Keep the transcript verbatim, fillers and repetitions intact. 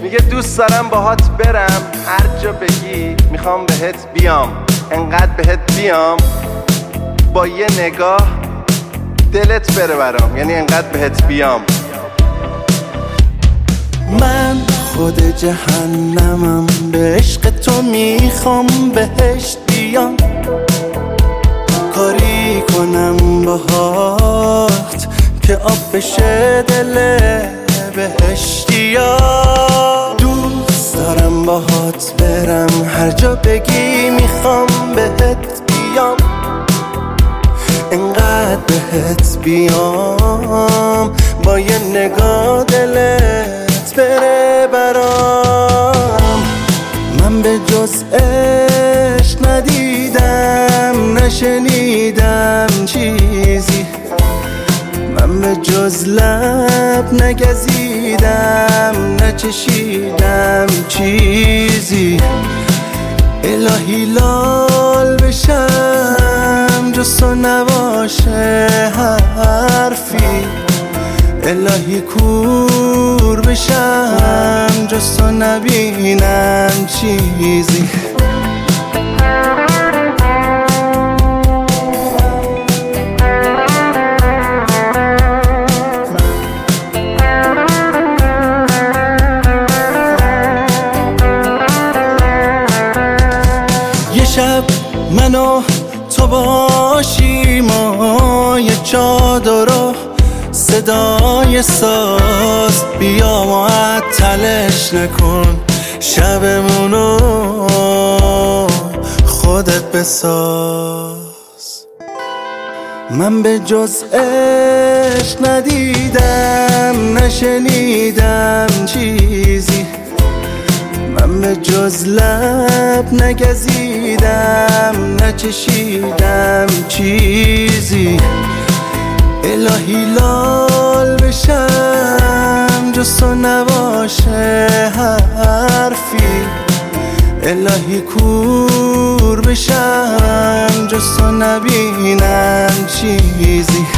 میگه دوست دارم باهات برم هر جا بگی میخوام بهت بیام، انقدر بهت بیام با یه نگاه دلت بره برام، یعنی انقدر بهت بیام. من خود جهنمم، به عشق تو میخوام بهشت بیام، کاری کنم باهات که آب بشه دل بهشتیا. دوست دارم باهات برم هر جا بگی میخوام بهت بیام، انقدر بهت بیام با یه نگاه دلت بره برام. من به جز عشق ندیدم نشنیدم چیزی، من به جز لب نگزیدم نچشیدم چیزی. الهی لال بشم جز تو نباشه حرفی، الهی کور بشم جز تو نبینم چیزی. یه شب من و تو باشیم و یه چادر و صدای ساز، بیا معطلش نکن شبمونو خودت بساز. من به جز عشق ندیدم نشنیدم چیزی، من به جز لب نگزیدم نچشیدم چیزی. الهی لال بشم جز تو نباشه حرفی، الهی کور بشم جز تو نبینم چیزی.